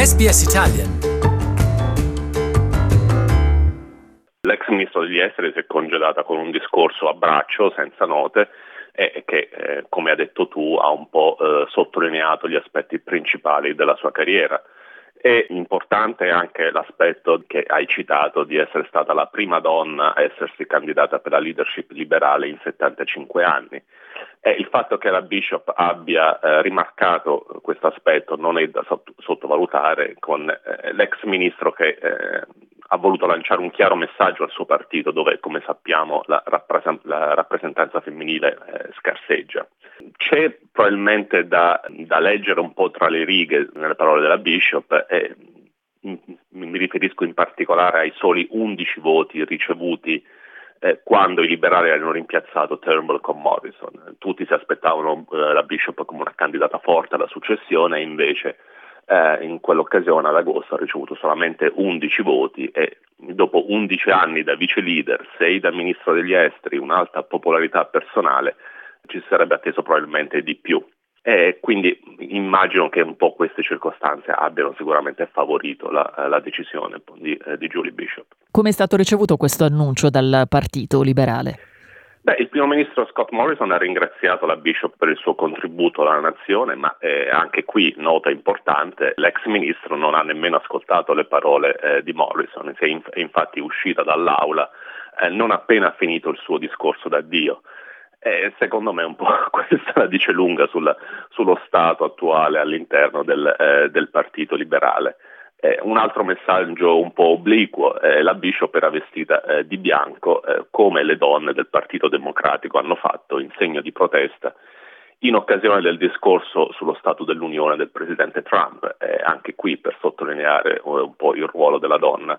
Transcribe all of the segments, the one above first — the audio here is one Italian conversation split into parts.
SBS Italian. L'ex ministro degli esteri si è congedata con un discorso a braccio, senza note, e che, come ha detto tu, ha un po' sottolineato gli aspetti principali della sua carriera. È importante anche l'aspetto che hai citato di essere stata la prima donna a essersi candidata per la leadership liberale in 75 anni. Il fatto che la Bishop abbia rimarcato questo aspetto non è da sottovalutare, con l'ex ministro che ha voluto lanciare un chiaro messaggio al suo partito, dove, come sappiamo, la rappresentanza femminile scarseggia. C'è probabilmente da leggere un po' tra le righe nelle parole della Bishop, e mi riferisco in particolare ai soli 11 voti ricevuti quando i liberali hanno rimpiazzato Turnbull con Morrison. Tutti si aspettavano la Bishop come una candidata forte alla successione, e invece in quell'occasione ad agosto ha ricevuto solamente 11 voti, e dopo 11 anni da vice leader, 6 da ministro degli esteri, un'alta popolarità personale, ci si sarebbe atteso probabilmente di più. E quindi immagino che un po' queste circostanze abbiano sicuramente favorito la decisione di Julie Bishop. Come è stato ricevuto questo annuncio dal Partito Liberale? Il primo ministro Scott Morrison ha ringraziato la Bishop per il suo contributo alla nazione, ma anche qui, nota importante, l'ex ministro non ha nemmeno ascoltato le parole di Morrison, è infatti uscita dall'aula non appena finito il suo discorso d'addio. Secondo me un po' questa la dice lunga sullo stato attuale all'interno del Partito Liberale. Un altro messaggio un po' obliquo: la Bishop era vestita di bianco, come le donne del Partito Democratico hanno fatto in segno di protesta in occasione del discorso sullo Stato dell'Unione del presidente Trump, anche qui per sottolineare un po' il ruolo della donna,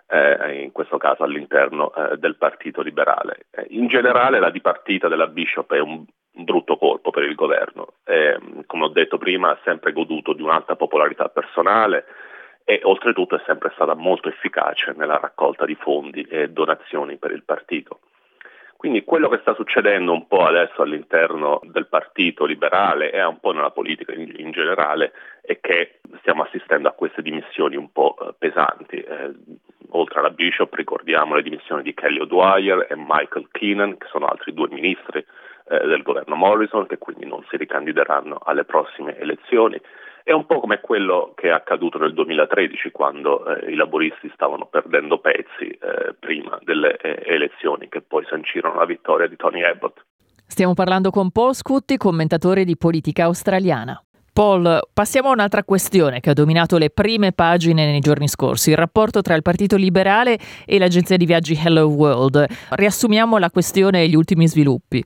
in questo caso all'interno del Partito Liberale. In generale la dipartita della Bishop è un brutto colpo per il governo. Come ho detto prima, ha sempre goduto di un'alta popolarità personale e oltretutto è sempre stata molto efficace nella raccolta di fondi e donazioni per il partito. Quindi quello che sta succedendo un po' adesso all'interno del Partito Liberale e un po' nella politica in generale è che stiamo assistendo a queste dimissioni un po' pesanti. Oltre alla Bishop ricordiamo le dimissioni di Kelly O'Dwyer e Michael Keenan, che sono altri 2 ministri del governo Morrison, che quindi non si ricandideranno alle prossime elezioni. È un po' come quello che è accaduto nel 2013, quando i laburisti stavano perdendo pezzi prima delle elezioni che poi sancirono la vittoria di Tony Abbott. Stiamo parlando con Paul Scutti, commentatore di politica australiana. Paul, passiamo a un'altra questione che ha dominato le prime pagine nei giorni scorsi, il rapporto tra il Partito Liberale e l'agenzia di viaggi Hello World. Riassumiamo la questione e gli ultimi sviluppi.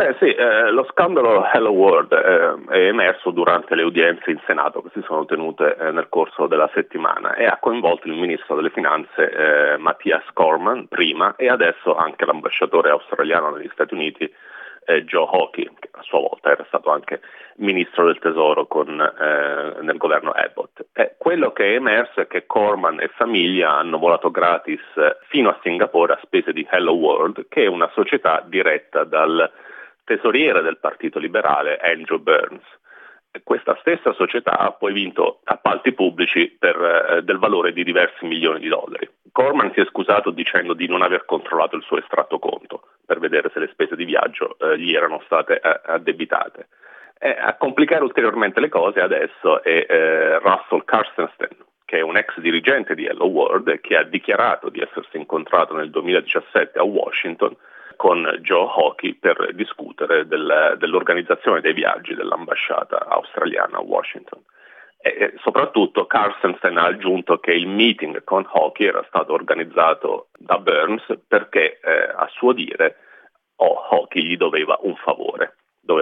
Lo scandalo Hello World è emerso durante le udienze in Senato che si sono tenute nel corso della settimana e ha coinvolto il ministro delle finanze Matthias Cormann prima, e adesso anche l'ambasciatore australiano negli Stati Uniti Joe Hockey, che a sua volta era stato anche ministro del tesoro nel governo Abbott. Quello che è emerso è che Cormann e famiglia hanno volato gratis fino a Singapore a spese di Hello World, che è una società diretta dal tesoriere del Partito Liberale Andrew Burns. Questa stessa società ha poi vinto appalti pubblici del valore di diversi milioni di dollari. Cormann si è scusato dicendo di non aver controllato il suo estratto conto per vedere se le spese di viaggio gli erano state addebitate. A complicare ulteriormente le cose adesso è Russell Carstensen, che è un ex dirigente di Hello World, che ha dichiarato di essersi incontrato nel 2017 a Washington con Joe Hockey per discutere dell'organizzazione dei viaggi dell'ambasciata australiana a Washington. E soprattutto Carstensen ha aggiunto che il meeting con Hockey era stato organizzato da Burns perché, a suo dire, Hockey gli doveva un favore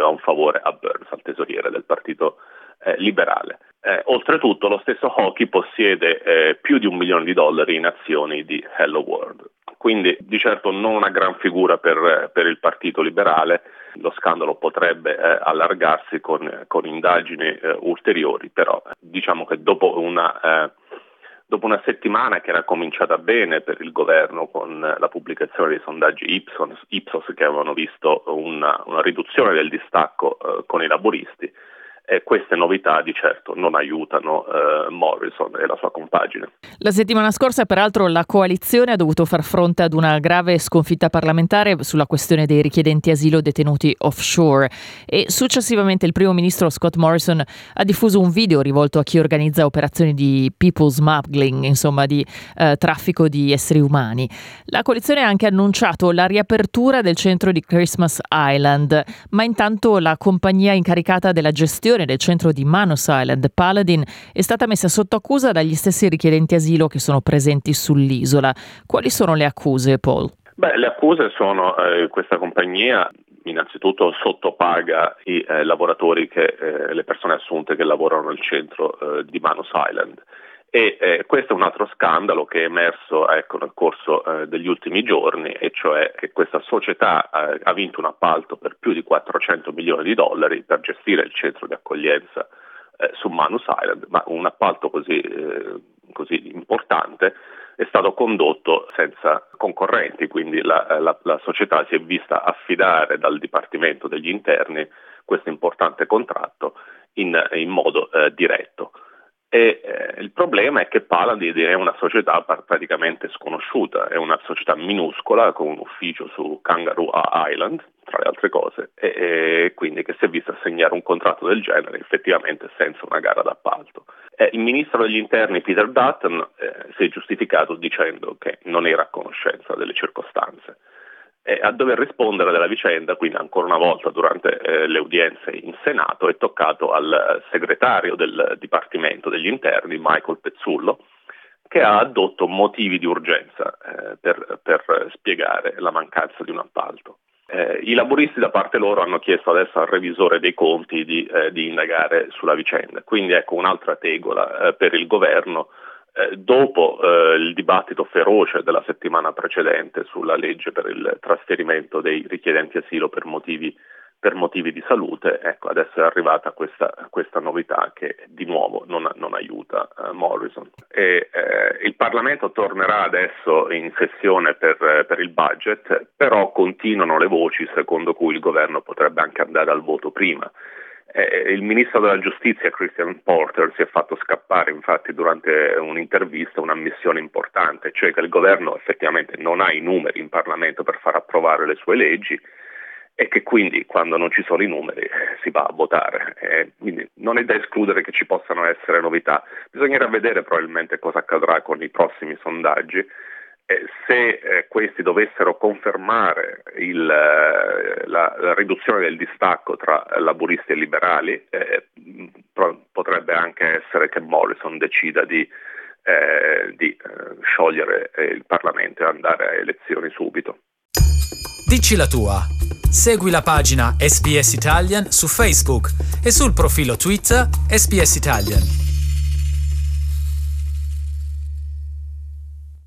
a Burns, al tesoriere del Partito Liberale. Oltretutto lo stesso Hockey possiede più di $1 milione in azioni di Hello World. Quindi di certo non una gran figura per il Partito Liberale. Lo scandalo potrebbe allargarsi con indagini ulteriori, però diciamo che dopo una settimana che era cominciata bene per il governo con la pubblicazione dei sondaggi Ipsos che avevano visto una riduzione del distacco con i laburisti, Queste novità di certo non aiutano Morrison e la sua compagine. La settimana scorsa, peraltro, la coalizione ha dovuto far fronte ad una grave sconfitta parlamentare sulla questione dei richiedenti asilo detenuti offshore e successivamente il primo ministro Scott Morrison ha diffuso un video rivolto a chi organizza operazioni di people smuggling, insomma di traffico di esseri umani. La coalizione ha anche annunciato la riapertura del centro di Christmas Island, ma intanto la compagnia incaricata della gestione del centro di Manus Island, Paladin, è stata messa sotto accusa dagli stessi richiedenti asilo che sono presenti sull'isola. Quali sono le accuse, Paul? Le accuse sono questa compagnia innanzitutto sottopaga i lavoratori le persone assunte che lavorano nel centro di Manus Island. E questo è un altro scandalo che è emerso nel corso degli ultimi giorni, e cioè che questa società ha vinto un appalto per più di $400 milioni per gestire il centro di accoglienza su Manus Island, ma un appalto così importante è stato condotto senza concorrenti, quindi la società si è vista affidare dal Dipartimento degli Interni questo importante contratto in modo diretto. Il problema è che Paladin è una società praticamente sconosciuta, è una società minuscola con un ufficio su Kangaroo Island, tra le altre cose, e quindi che si è vista assegnare un contratto del genere effettivamente senza una gara d'appalto. Il ministro degli interni Peter Dutton si è giustificato dicendo che non era a conoscenza delle circostanze. A dover rispondere della vicenda, quindi ancora una volta durante le udienze in Senato, è toccato al segretario del Dipartimento degli Interni, Michael Pezzullo, che ha addotto motivi di urgenza per spiegare la mancanza di un appalto. I laburisti da parte loro hanno chiesto adesso al revisore dei conti di indagare sulla vicenda, quindi ecco un'altra tegola per il governo. Dopo il dibattito feroce della settimana precedente sulla legge per il trasferimento dei richiedenti asilo per motivi di salute, ecco adesso è arrivata questa novità che di nuovo non aiuta Morrison. Il Parlamento tornerà adesso in sessione per il budget, però continuano le voci secondo cui il governo potrebbe anche andare al voto prima. Il ministro della giustizia Christian Porter si è fatto scappare infatti durante un'intervista un'ammissione importante, cioè che il governo effettivamente non ha i numeri in Parlamento per far approvare le sue leggi e che quindi quando non ci sono i numeri si va a votare. Quindi non è da escludere che ci possano essere novità, bisognerà vedere probabilmente cosa accadrà con i prossimi sondaggi. Se questi dovessero confermare la riduzione del distacco tra laburisti e liberali, potrebbe anche essere che Morrison decida di sciogliere il Parlamento e andare a elezioni subito. Dici la tua. Segui la pagina SBS Italian su Facebook e sul profilo Twitter SBS Italian.